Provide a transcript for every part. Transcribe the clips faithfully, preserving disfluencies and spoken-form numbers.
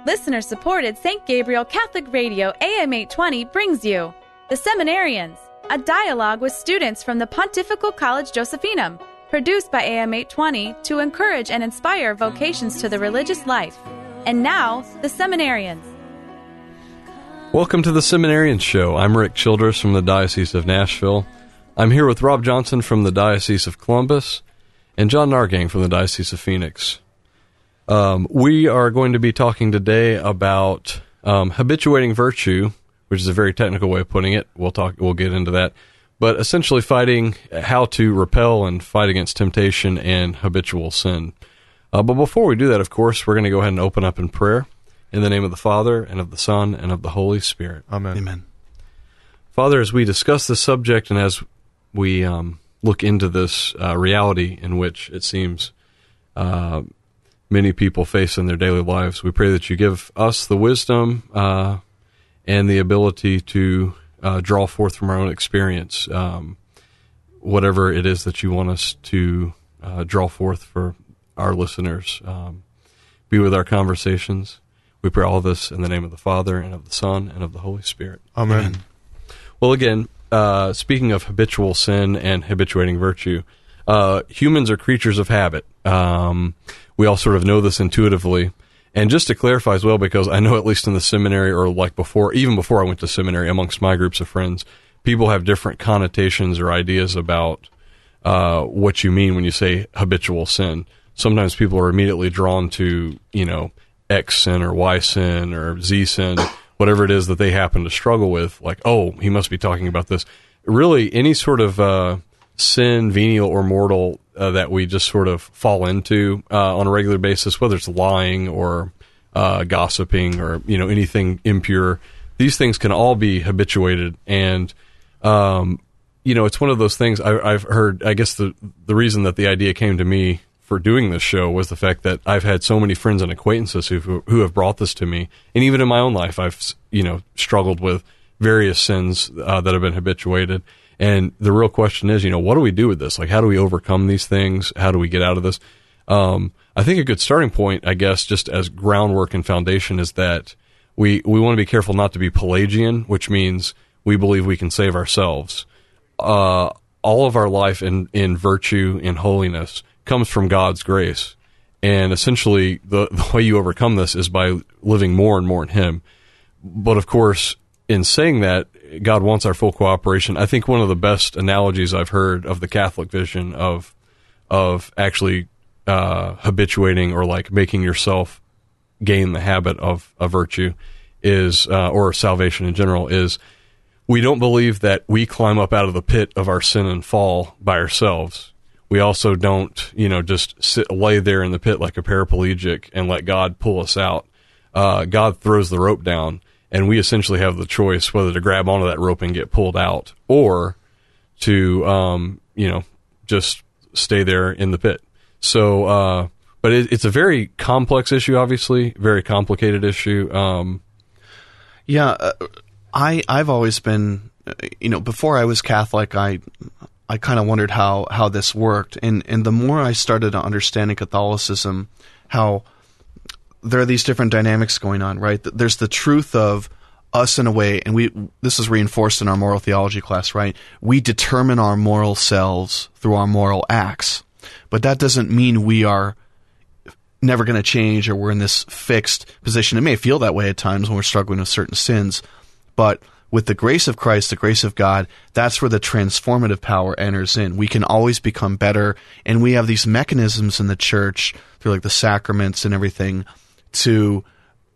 Listener-supported Saint Gabriel Catholic Radio A M eight twenty brings you The Seminarians, a dialogue with students from the Pontifical College Josephinum, produced by A M eight twenty to encourage and inspire vocations to the religious life. And now, The Seminarians. Welcome to The Seminarians Show. I'm Rick Childress from the Diocese of Nashville. I'm here with Rob Johnson from the Diocese of Columbus and John Nargang from the Diocese of Phoenix. Um, we are going to be talking today about um, habituating virtue, which is a very technical way of putting it. We'll talk. We'll get into that. But essentially fighting how to repel and fight against temptation and habitual sin. Uh, but before we do that, of course, we're going to go ahead and open up in prayer in the name of the Father, and of the Son, and of the Holy Spirit. Amen. Amen. Father, as we discuss this subject and as we um, look into this uh, reality in which it seems uh, many people face in their daily lives, we pray that you give us the wisdom uh, and the ability to uh, draw forth from our own experience um, whatever it is that you want us to uh, draw forth for our listeners. Um, be with our conversations. We pray all this in the name of the Father, and of the Son, and of the Holy Spirit. Amen. Amen. Well, again, uh, speaking of habitual sin and habituating virtue, uh, humans are creatures of habit. Um, we all sort of know this intuitively. And just to clarify as well, because I know at least in the seminary, or like before, even before I went to seminary, amongst my groups of friends, people have different connotations or ideas about uh, what you mean when you say habitual sin. Sometimes people are immediately drawn to, you know, X sin or Y sin or Z sin, whatever it is that they happen to struggle with, like, oh, he must be talking about this. Really, any sort of uh, sin, venial or mortal, uh, that we just sort of fall into uh, on a regular basis, whether it's lying or uh, gossiping or, you know, anything impure, these things can all be habituated. And, um, you know, it's one of those things I, I've heard, I guess the the reason that the idea came to me for doing this show was the fact that I've had so many friends and acquaintances who who have brought this to me, and even in my own life, I've you know struggled with various sins uh, that have been habituated. And the real question is, you know, what do we do with this? Like, how do we overcome these things? How do we get out of this? Um, I think a good starting point, I guess, just as groundwork and foundation, is that we we want to be careful not to be Pelagian, which means we believe we can save ourselves. Uh, all of our life in in virtue, in holiness, comes from God's grace. And essentially, the, the way you overcome this is by living more and more in Him. But of course, in saying that, God wants our full cooperation. I think one of the best analogies I've heard of the Catholic vision of of actually uh, habituating or like making yourself gain the habit of a virtue is, uh, or salvation in general, is we don't believe that we climb up out of the pit of our sin and fall by ourselves. We also don't, you know, just sit, lay there in the pit like a paraplegic and let God pull us out. Uh, God throws the rope down, and we essentially have the choice whether to grab onto that rope and get pulled out, or to, um, you know, just stay there in the pit. So, uh, but it, it's a very complex issue, obviously, very complicated issue. Um, yeah, uh, I I've always been, uh, you know, before I was Catholic, I. I kind of wondered how, how this worked. And, and the more I started to understand in Catholicism how there are these different dynamics going on, right? There's the truth of us in a way, and we this is reinforced in our moral theology class, right? We determine our moral selves through our moral acts. But that doesn't mean we are never going to change or we're in this fixed position. It may feel that way at times when we're struggling with certain sins, but with the grace of Christ, the grace of God, that's where the transformative power enters in. We can always become better, and we have these mechanisms in the church through like the sacraments and everything to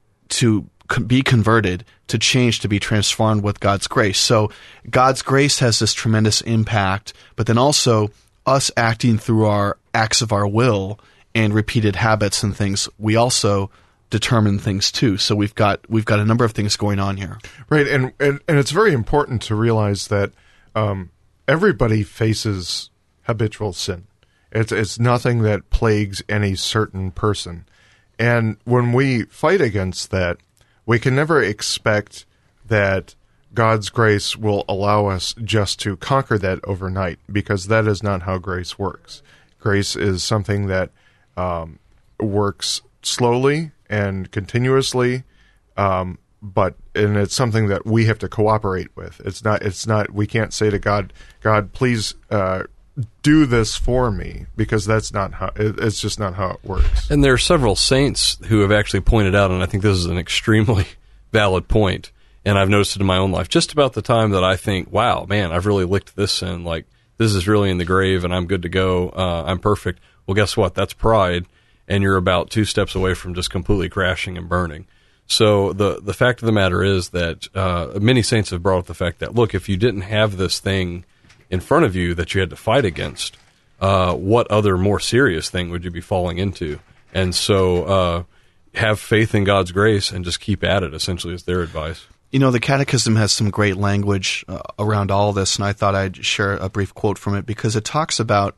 to be converted, to change, to be transformed with God's grace. So God's grace has this tremendous impact, but then also us acting through our acts of our will and repeated habits and things, we also determine things too. So we've got we've got a number of things going on here. Right, and and, and it's very important to realize that um, everybody faces habitual sin. It's it's nothing that plagues any certain person. And when we fight against that, we can never expect that God's grace will allow us just to conquer that overnight, because that is not how grace works. Grace is something that um, works slowly and continuously, um, but and it's something that we have to cooperate with. It's not. It's not. We can't say to God, God, please uh, do this for me, because that's not how. It, it's just not how it works. And there are several saints who have actually pointed out, and I think this is an extremely valid point, and I've noticed it in my own life. Just about the time that I think, wow, man, I've really licked this sin, like this is really in the grave, and I'm good to go. Uh, I'm perfect. Well, guess what? That's pride, and you're about two steps away from just completely crashing and burning. So the the fact of the matter is that uh, many saints have brought up the fact that, look, if you didn't have this thing in front of you that you had to fight against, uh, what other more serious thing would you be falling into? And so uh, have faith in God's grace and just keep at it, essentially, is their advice. You know, the Catechism has some great language uh, around all this, and I thought I'd share a brief quote from it, because it talks about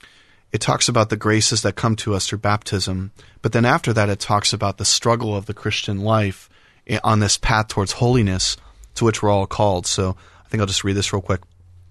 It talks about the graces that come to us through baptism, but then after that it talks about the struggle of the Christian life on this path towards holiness to which we're all called. So I think I'll just read this real quick.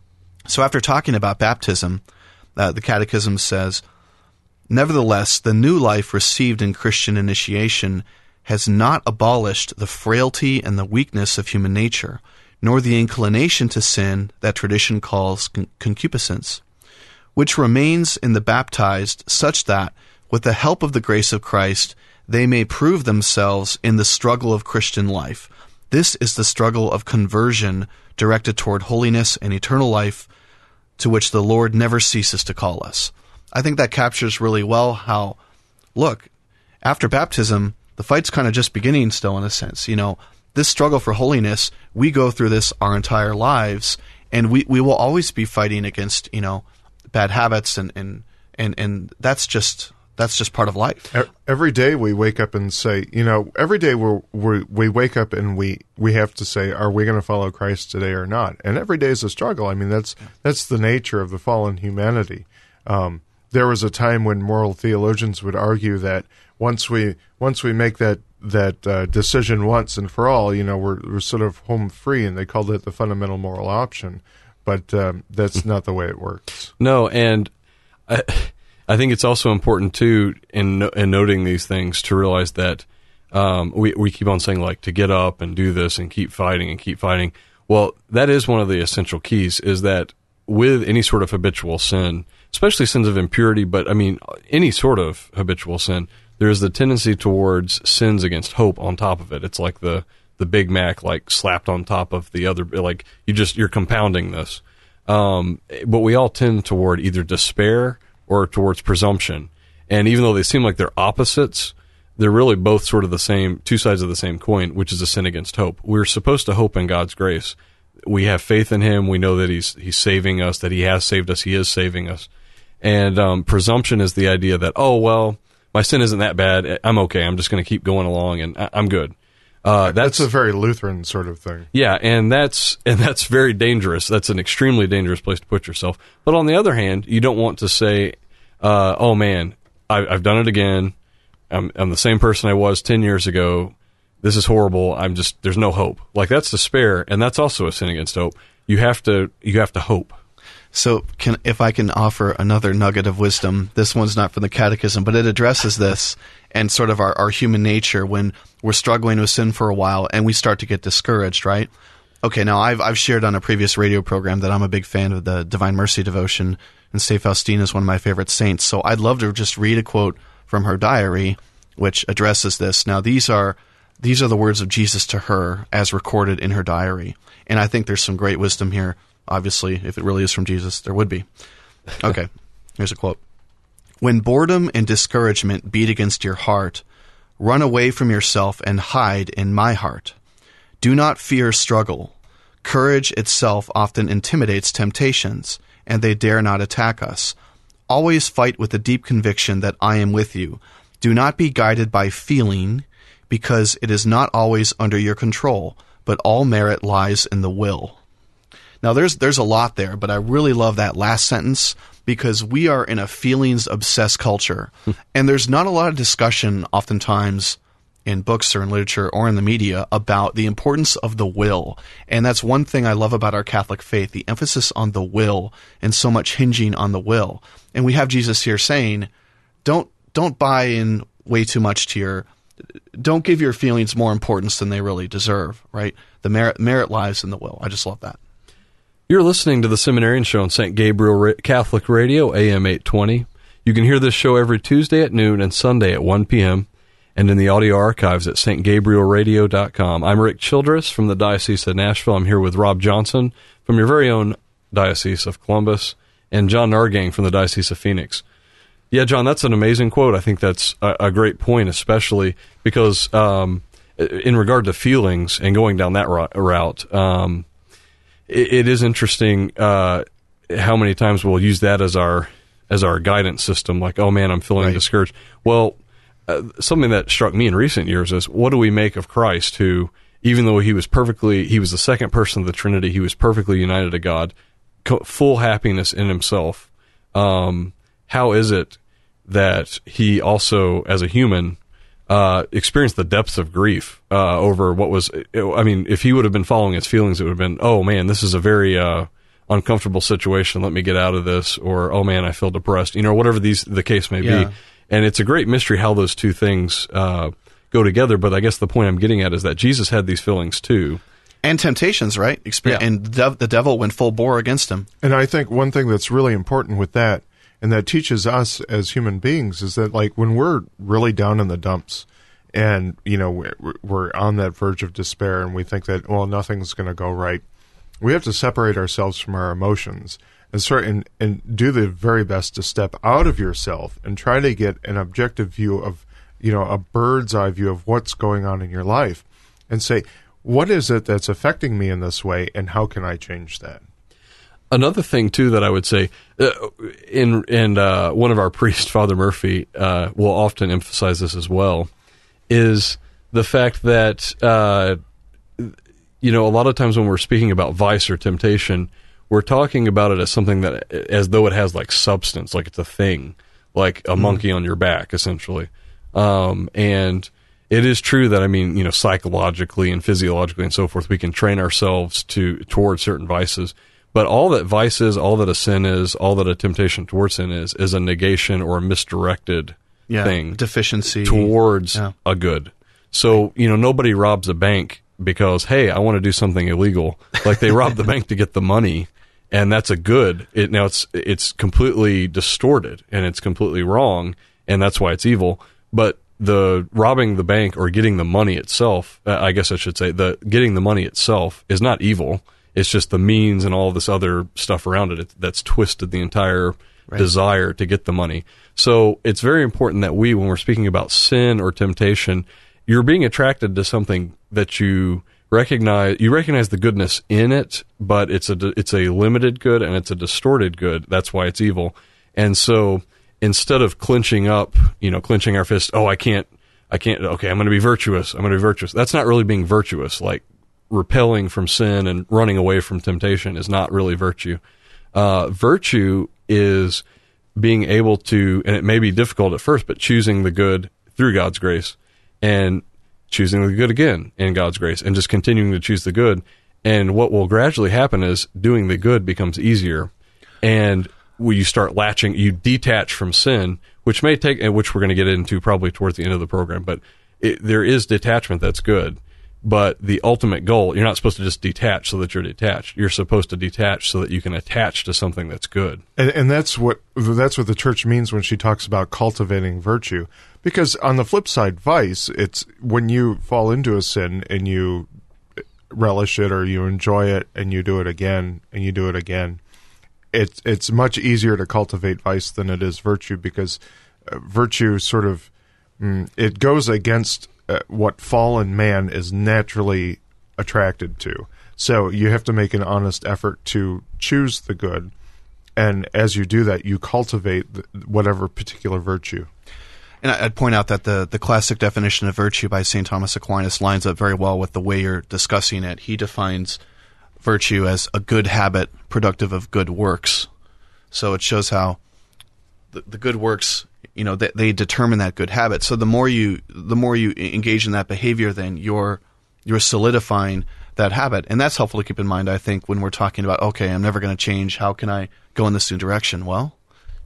So after talking about baptism, uh, the Catechism says, "Nevertheless, the new life received in Christian initiation has not abolished the frailty and the weakness of human nature, nor the inclination to sin that tradition calls con- concupiscence, which remains in the baptized, such that, with the help of the grace of Christ, they may prove themselves in the struggle of Christian life. This is the struggle of conversion directed toward holiness and eternal life, to which the Lord never ceases to call us." I think that captures really well how, look, after baptism, the fight's kind of just beginning still, in a sense. You know, this struggle for holiness, we go through this our entire lives, and we, we will always be fighting against, you know, bad habits, and, and, and, and that's just that's just part of life. Every day we wake up and say, you know, every day we we we wake up and we, we have to say, are we going to follow Christ today or not? And every day is a struggle. I mean, that's that's the nature of the fallen humanity. Um, there was a time when moral theologians would argue that once we once we make that that uh, decision once and for all, you know, we're we're sort of home free, and they called it the fundamental moral option. But um, that's not the way it works. No, and I, I think it's also important, too, in, in noting these things, to realize that um, we, we keep on saying, like, to get up and do this and keep fighting and keep fighting. Well, that is one of the essential keys, is that with any sort of habitual sin, especially sins of impurity, but, I mean, any sort of habitual sin, there is the tendency towards sins against hope on top of it. It's like the... the Big Mac, like, slapped on top of the other, like, you just, you're compounding this. Um, but we all tend toward either despair or towards presumption. And even though they seem like they're opposites, they're really both sort of the same, two sides of the same coin, which is a sin against hope. We're supposed to hope in God's grace. We have faith in Him. We know that He's, He's saving us, that He has saved us. He is saving us. And, um, presumption is the idea that, oh, well, my sin isn't that bad. I'm okay. I'm just going to keep going along, and I- I'm good. Uh, that's, that's a very Lutheran sort of thing. Yeah, and that's and that's very dangerous. That's an extremely dangerous place to put yourself. But on the other hand, you don't want to say, uh, "Oh man, I, I've done it again. I'm, I'm the same person I was ten years ago. This is horrible. I'm just there's no hope." Like, that's despair, and that's also a sin against hope. You have to you have to hope. So, can if I can offer another nugget of wisdom, this one's not from the Catechism, but it addresses this and sort of our, our human nature when we're struggling with sin for a while and we start to get discouraged, right? Okay, now I've I've shared on a previous radio program that I'm a big fan of the Divine Mercy devotion, and Saint Faustina is one of my favorite saints. So I'd love to just read a quote from her diary, which addresses this. Now, these are these are the words of Jesus to her as recorded in her diary, and I think there's some great wisdom here. Obviously, if it really is from Jesus, there would be. Okay, here's a quote. "When boredom and discouragement beat against your heart, run away from yourself and hide in my heart. Do not fear struggle. Courage itself often intimidates temptations, and they dare not attack us. Always fight with the deep conviction that I am with you. Do not be guided by feeling, because it is not always under your control, but all merit lies in the will." Now, there's there's a lot there, but I really love that last sentence, because we are in a feelings-obsessed culture, and there's not a lot of discussion oftentimes in books or in literature or in the media about the importance of the will. And that's one thing I love about our Catholic faith, the emphasis on the will and so much hinging on the will. And we have Jesus here saying, don't don't buy in way too much to your. Don't give your feelings more importance than they really deserve. Right? The merit merit lies in the will. I just love that. You're listening to the Seminarian Show on Saint Gabriel Ra- Catholic Radio, A M eight twenty. You can hear this show every Tuesday at noon and Sunday at one p.m. and in the audio archives at s t gabriel radio dot com. I'm Rick Childress from the Diocese of Nashville. I'm here with Rob Johnson from your very own Diocese of Columbus and John Nargang from the Diocese of Phoenix. Yeah, John, that's an amazing quote. I think that's a, a great point, especially because um, in regard to feelings and going down that route, um, it, it is interesting uh, how many times we'll use that as our as our guidance system, like, oh man, I'm feeling right. discouraged. Well, uh, something that struck me in recent years is, what do we make of Christ, who, even though he was perfectly, he was the second person of the Trinity, he was perfectly united to God, co- full happiness in himself. Um, how is it that he also, as a human, uh, experienced the depths of grief uh, over what was, I mean, if he would have been following his feelings, it would have been, oh man, this is a very uh, uncomfortable situation, let me get out of this, or oh man, I feel depressed, you know, whatever these the case may yeah. be. And it's a great mystery how those two things uh, go together, but I guess the point I'm getting at is that Jesus had these feelings too. And temptations, right? Exper- Yeah. And the, the devil went full bore against him. And I think one thing that's really important with that, and that teaches us as human beings, is that, like, when we're really down in the dumps and, you know, we're, we're on that verge of despair and we think that, well, nothing's going to go right, we have to separate ourselves from our emotions and start and, and do the very best to step out of yourself and try to get an objective view of, you know, a bird's eye view of what's going on in your life and say, what is it that's affecting me in this way, and how can I change that? Another thing, too, that I would say, uh, in and uh, one of our priests, Father Murphy, uh, will often emphasize this as well, is the fact that, uh, you know, a lot of times when we're speaking about vice or temptation, we're talking about it as something that, as though it has like substance, like it's a thing, like a mm. monkey on your back, essentially. Um, and it is true that, I mean, you know, psychologically and physiologically and so forth, we can train ourselves to towards certain vices. But all that vice is, all that a sin is, all that a temptation towards sin is, is a negation or a misdirected yeah, thing. Deficiency. Towards yeah. a good. So, you know, nobody robs a bank because, hey, I want to do something illegal. Like, they rob the bank to get the money, and that's a good. It, now, it's it's completely distorted, and it's completely wrong, and that's why it's evil. But the robbing the bank or getting the money itself, uh, I guess I should say, the getting the money itself is not evil. It's just the means and all this other stuff around it, it that's twisted the entire right. desire to get the money. So it's very important that we, when we're speaking about sin or temptation, you're being attracted to something that you recognize. You recognize the goodness in it, but it's a it's a limited good and it's a distorted good. That's why it's evil. And so instead of clenching up, you know, clenching our fist, oh, I can't, I can't. Okay, I'm going to be virtuous. I'm going to be virtuous. That's not really being virtuous. Like, repelling from sin and running away from temptation is not really virtue. Uh, virtue is being able to, and it may be difficult at first, but choosing the good through God's grace and choosing the good again in God's grace and just continuing to choose the good. And what will gradually happen is doing the good becomes easier. And when you start latching, you detach from sin, which may take, and which we're going to get into probably towards the end of the program, but it, there is detachment that's good. But the ultimate goal, you're not supposed to just detach so that you're detached. You're supposed to detach so that you can attach to something that's good. And, and that's what that's what the church means when she talks about cultivating virtue. Because on the flip side, vice, it's when you fall into a sin and you relish it or you enjoy it and you do it again and you do it again. It's it's much easier to cultivate vice than it is virtue, because uh, virtue sort of mm, it goes against Uh, what fallen man is naturally attracted to. So you have to make an honest effort to choose the good, and as you do that, you cultivate the, whatever particular virtue. And I'd point out that the, the classic definition of virtue by Saint Thomas Aquinas lines up very well with the way you're discussing it. He defines virtue as a good habit productive of good works. So it shows how the, the good works, you know, they, they determine that good habit. So the more you the more you engage in that behavior, then you're you're solidifying that habit, and that's helpful to keep in mind, I think, when we're talking about, okay, I'm never going to change. How can I go in this new direction? Well,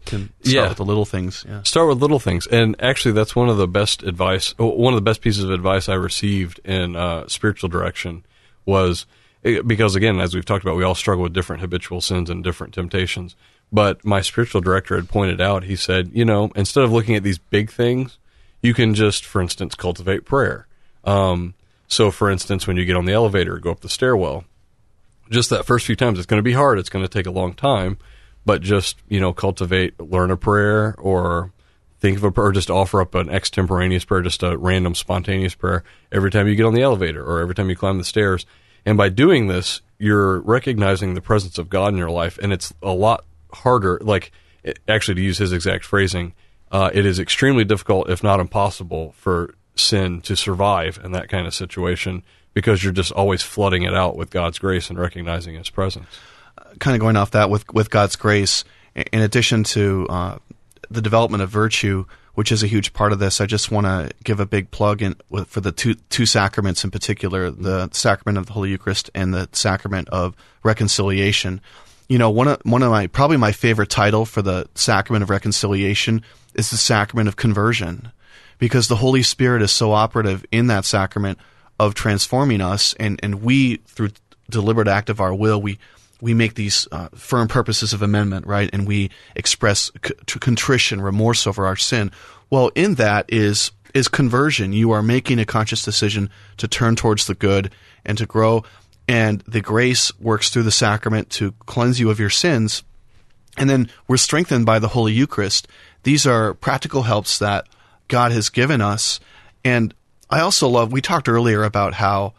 Can start Yeah. with the little things. Yeah. Start with little things. And actually, that's one of the best advice, one of the best pieces of advice I received in uh, spiritual direction was, because again, as we've talked about, we all struggle with different habitual sins and different temptations. But my spiritual director had pointed out, he said, you know, instead of looking at these big things, you can just, for instance, cultivate prayer. Um, so, for instance, when you get on the elevator, go up the stairwell, just that first few times, it's going to be hard. It's going to take a long time. But just, you know, cultivate, learn a prayer, or think of a prayer, or just offer up an extemporaneous prayer, just a random spontaneous prayer every time you get on the elevator or every time you climb the stairs. And by doing this, you're recognizing the presence of God in your life, and it's a lot harder, like, actually, to use his exact phrasing, uh, it is extremely difficult, if not impossible, for sin to survive in that kind of situation, because you're just always flooding it out with God's grace and recognizing his presence. Kind of going off that, with, with God's grace, in addition to uh, the development of virtue, which is a huge part of this, I just want to give a big plug in with, for the two two sacraments in particular, the sacrament of the Holy Eucharist and the sacrament of reconciliation. You know, one of one of my probably my favorite title for the sacrament of reconciliation is the sacrament of conversion, because the Holy Spirit is so operative in that sacrament of transforming us, and, and we, through deliberate act of our will, we we make these uh, firm purposes of amendment, right? And we express c- contrition, remorse over our sin. Well, in that is is conversion. You are making a conscious decision to turn towards the good and to grow, and the grace works through the sacrament to cleanse you of your sins. And then we're strengthened by the Holy Eucharist. These are practical helps that God has given us. And I also love, we talked earlier about how,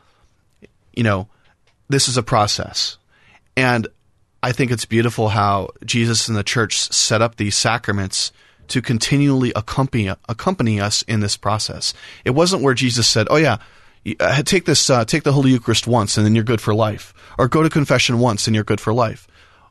you know, this is a process. And I think it's beautiful how Jesus and the church set up these sacraments to continually accompany accompany us in this process. It wasn't where Jesus said, "Oh yeah, take this, uh, take the Holy Eucharist once, and then you're good for life," or "Go to confession once, and you're good for life."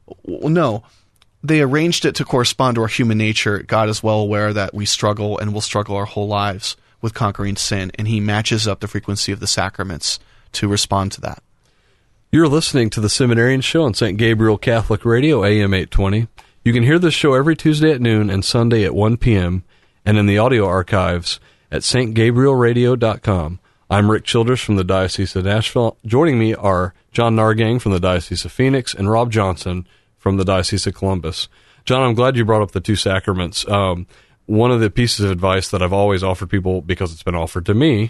No, they arranged it to correspond to our human nature. God is well aware that we struggle and will struggle our whole lives with conquering sin, and He matches up the frequency of the sacraments to respond to that. You're listening to the Seminarian Show on Saint Gabriel Catholic Radio, A M eight twenty. You can hear this show every Tuesday at noon and Sunday at one p.m. and in the audio archives at s t gabriel radio dot com. I'm Rick Childress from the Diocese of Nashville. Joining me are John Nargang from the Diocese of Phoenix and Rob Johnson from the Diocese of Columbus. John, I'm glad you brought up the two sacraments. Um, one of the pieces of advice that I've always offered people, because it's been offered to me,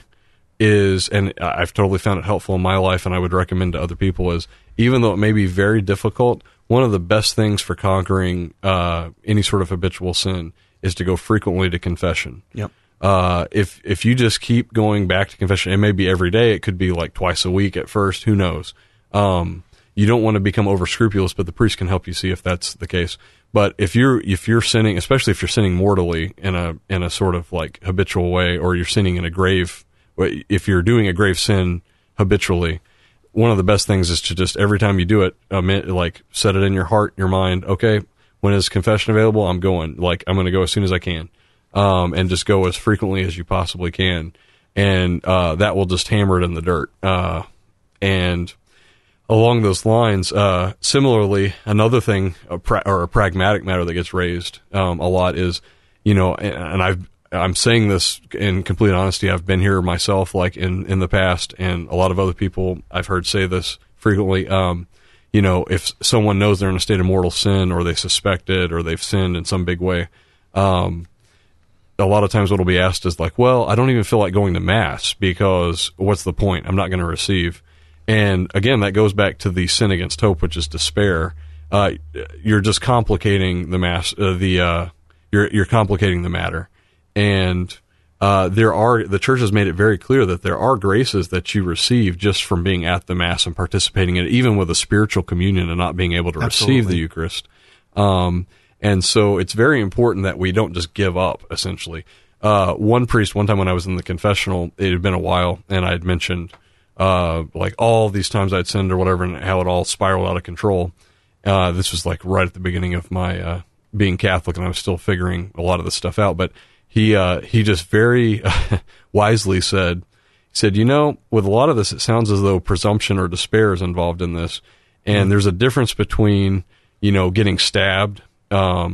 is, and I've totally found it helpful in my life and I would recommend to other people, is even though it may be very difficult, one of the best things for conquering uh, any sort of habitual sin is to go frequently to confession. Yep. Uh, if if you just keep going back to confession, it may be every day, it could be like twice a week at first, who knows. Um, you don't want to become over scrupulous, but the priest can help you see if that's the case. But if you're if you're sinning, especially if you're sinning mortally in a in a sort of like habitual way, or you're sinning in a grave, if you're doing a grave sin habitually, one of the best things is to just, every time you do it, um, like set it in your heart, your mind, okay, when is confession available? I'm going. Like, I'm going to go as soon as I can. Um, and just go as frequently as you possibly can. And uh, that will just hammer it in the dirt. Uh, and along those lines, uh, similarly, another thing, a pra- or a pragmatic matter that gets raised um, a lot is, you know, and, and I've, I'm saying this in complete honesty, I've been here myself, like in, in the past, and a lot of other people I've heard say this frequently. Um, you know, if someone knows they're in a state of mortal sin, or they suspect it, or they've sinned in some big way, um, a lot of times what will be asked is like, well, I don't even feel like going to Mass, because what's the point? I'm not going to receive. And again, that goes back to the sin against hope, which is despair. Uh, you're just complicating the mass, uh, the, uh, you're, you're complicating the matter. And uh, there are, the Church has made it very clear that there are graces that you receive just from being at the Mass and participating in it, even with a spiritual communion and not being able to Absolutely. receive the Eucharist. Um, and so it's very important that we don't just give up, essentially. Uh, one priest, one time when I was in the confessional, it had been a while, and I had mentioned uh, like all these times I'd sinned or whatever, and how it all spiraled out of control. Uh, this was like right at the beginning of my uh, being Catholic, and I was still figuring a lot of this stuff out, but He uh, he just very wisely said, he said, you know, with a lot of this, it sounds as though presumption or despair is involved in this. And mm-hmm. there's a difference between, you know, getting stabbed um,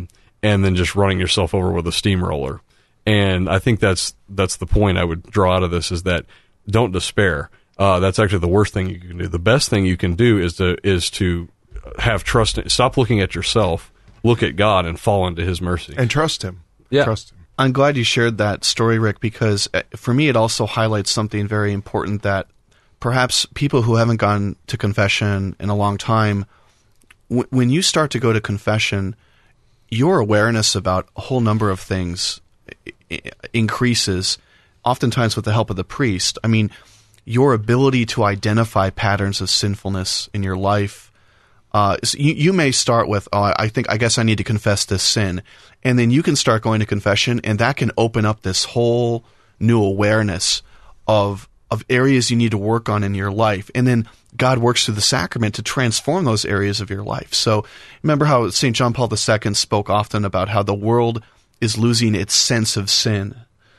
and then just running yourself over with a steamroller. And I think that's that's the point I would draw out of this, is that don't despair. Uh, that's actually the worst thing you can do. The best thing you can do is to is to have trust. Stop looking at yourself, look at God, and fall into His mercy. And trust Him. Yeah. Trust Him. I'm glad you shared that story, Rick, because for me it also highlights something very important, that perhaps people who haven't gone to confession in a long time, w- when you start to go to confession, your awareness about a whole number of things increases, oftentimes with the help of the priest. I mean, your ability to identify patterns of sinfulness in your life. Uh, so you, you may start with, oh, I think, I guess I need to confess this sin. And then you can start going to confession, and that can open up this whole new awareness of of areas you need to work on in your life. And then God works through the sacrament to transform those areas of your life. So remember how Saint John Paul the Second spoke often about how the world is losing its sense of sin.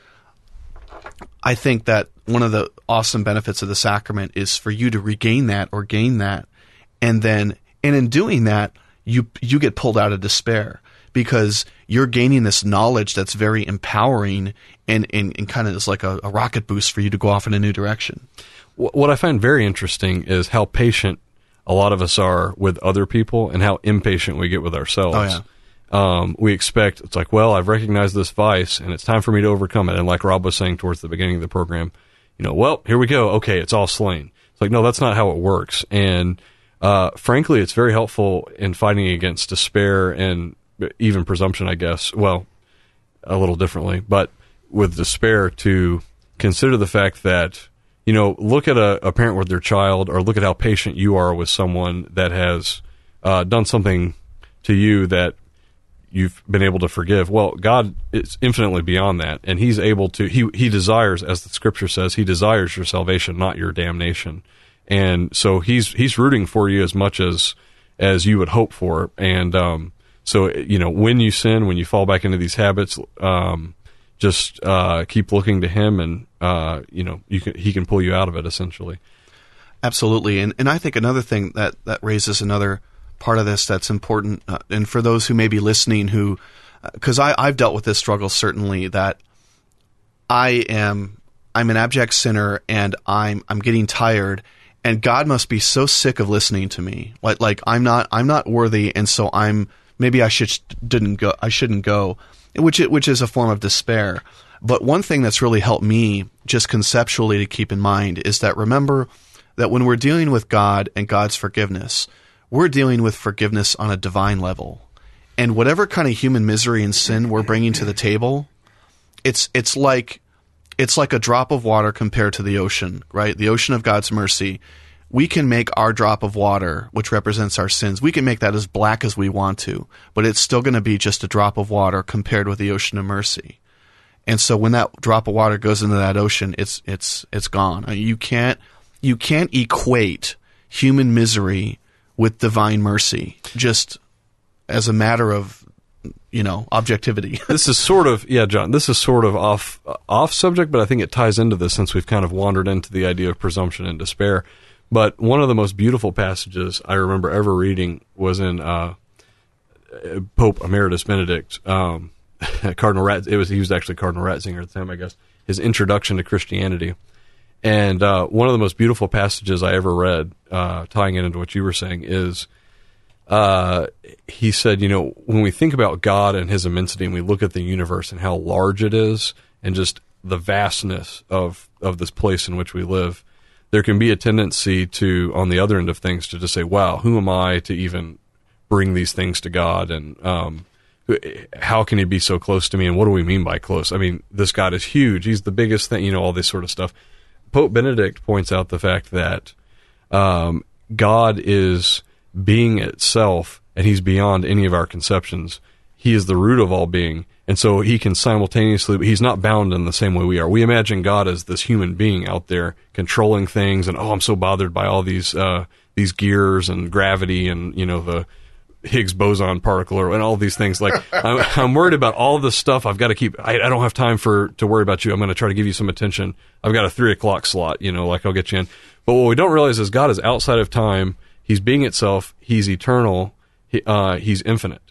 I think that one of the awesome benefits of the sacrament is for you to regain that or gain that. And then, and in doing that, you you get pulled out of despair, because you're gaining this knowledge that's very empowering and, and, and kind of is like a, a rocket boost for you to go off in a new direction. What I find very interesting is how patient a lot of us are with other people and how impatient we get with ourselves. Oh, yeah. Um, we expect, it's like, well, I've recognized this vice and it's time for me to overcome it. And like Rob was saying towards the beginning of the program, you know, well, here we go. Okay, it's all slain. It's like, no, that's not how it works. And uh, frankly, it's very helpful in fighting against despair and even presumption, I guess. Well, a little differently, but with despair, to consider the fact that, you know, look at a, a parent with their child, or look at how patient you are with someone that has uh, done something to you that you've been able to forgive. Well, God is infinitely beyond that, and He's able to, He He desires, as the Scripture says, He desires your salvation, not your damnation. And so He's He's rooting for you as much as as you would hope for. And um, so, you know, when you sin, when you fall back into these habits, um, just uh, keep looking to Him, and uh, you know, you can He can pull you out of it, essentially. Absolutely, and and I think another thing that that raises another part of this that's important, uh, and for those who may be listening, who, because uh, I I've dealt with this struggle, certainly, that I am I'm an abject sinner, and I'm I'm getting tired, and God must be so sick of listening to me, like like I'm not I'm not worthy, and so I'm maybe I should didn't go I shouldn't go, which which is a form of despair. But one thing that's really helped me just conceptually to keep in mind is that, remember that when we're dealing with God and God's forgiveness, we're dealing with forgiveness on a divine level. And whatever kind of human misery and sin we're bringing to the table, it's it's like it's like a drop of water compared to the ocean, right? The ocean of God's mercy. We can make our drop of water, which represents our sins, we can make that as black as we want to, but it's still going to be just a drop of water compared with the ocean of mercy. And so when that drop of water goes into that ocean, it's it's it's gone. I mean, you can't you can't equate human misery with divine mercy, just as a matter of, you know, objectivity. This is sort of, yeah, John, this is sort of off off subject, but I think it ties into this since we've kind of wandered into the idea of presumption and despair. But one of the most beautiful passages I remember ever reading was in uh, Pope Emeritus Benedict, um, Cardinal Rat. It was he was actually Cardinal Ratzinger at the time, I guess. His Introduction to Christianity, and uh, one of the most beautiful passages I ever read, uh, tying it into what you were saying, is uh, he said, you know, when we think about God and His immensity, and we look at the universe and how large it is, and just the vastness of of this place in which we live, there can be a tendency to, on the other end of things, to just say, wow, who am I to even bring these things to God? And um, how can He be so close to me? And what do we mean by close? I mean, this God is huge. He's the biggest thing, you know, all this sort of stuff. Pope Benedict points out the fact that um, God is being itself, and He's beyond any of our conceptions. He is the root of all being. And so He can simultaneously, but He's not bound in the same way we are. We imagine God as this human being out there controlling things, and, oh, I'm so bothered by all these uh, these gears and gravity and, you know, the Higgs boson particle or, and all these things. Like, I'm, I'm worried about all this stuff. I've got to keep, I, I don't have time for to worry about you. I'm going to try to give you some attention. I've got a three o'clock slot, you know, like I'll get you in. But what we don't realize is God is outside of time. He's being itself. He's eternal. He, uh, he's infinite.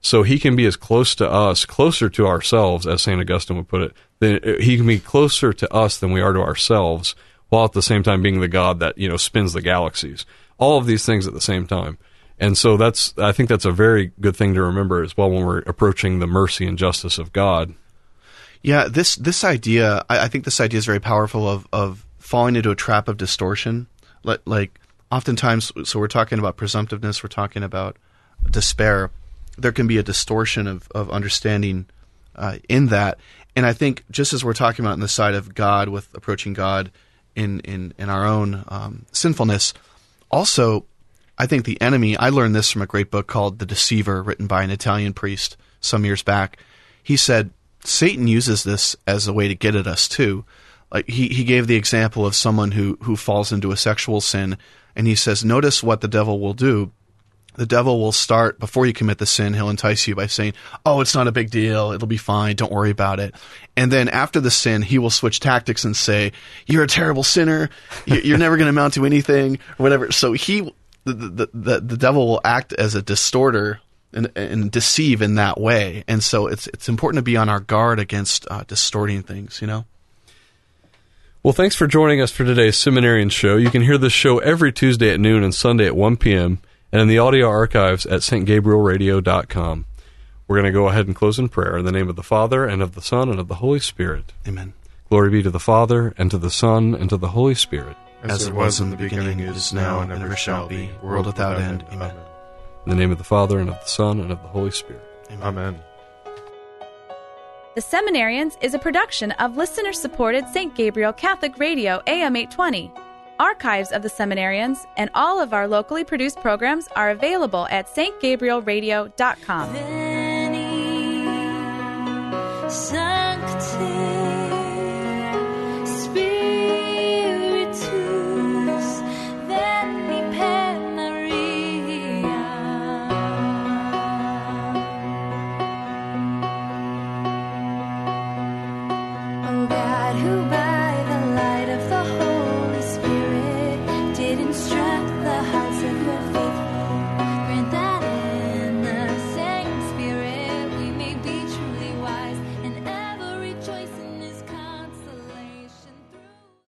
So he can be as close to us, closer to ourselves, as Saint Augustine would put it. Than, he can be closer to us than we are to ourselves, while at the same time being the God that, you know, spins the galaxies. All of these things at the same time. And so that's, I think that's a very good thing to remember as well when we're approaching the mercy and justice of God. Yeah, this this idea, I, I think this idea is very powerful of, of falling into a trap of distortion. Like, like oftentimes, so we're talking about presumptiveness, we're talking about despair. There can be a distortion of, of understanding uh, in that. And I think just as we're talking about on the side of God with approaching God in, in, in our own um, sinfulness, also, I think the enemy, I learned this from a great book called The Deceiver, written by an Italian priest some years back. He said, Satan uses this as a way to get at us too. Like he, he gave the example of someone who, who falls into a sexual sin, and he says, notice what the devil will do. The devil will start, before you commit the sin, he'll entice you by saying, oh, it's not a big deal, it'll be fine, don't worry about it. And then after the sin, he will switch tactics and say, you're a terrible sinner, you're never going to amount to anything, or whatever. So he, the, the, the, the devil will act as a distorter and, and deceive in that way. And so it's it's important to be on our guard against uh, distorting things, you know? Well, thanks for joining us for today's Seminarian Show. You can hear this show every Tuesday at noon and Sunday at one p.m., and in the audio archives at st gabriel radio dot com. We're going to go ahead and close in prayer in the name of the Father, and of the Son, and of the Holy Spirit. Amen. Glory be to the Father, and to the Son, and to the Holy Spirit. As, As it was in the beginning, it is now, and ever shall be, world without end. Amen. In the name of the Father, and of the Son, and of the Holy Spirit. Amen. Amen. The Seminarians is a production of listener-supported Saint Gabriel Catholic Radio A M eight twenty. Archives of the Seminarians and all of our locally produced programs are available at st gabriel radio dot com.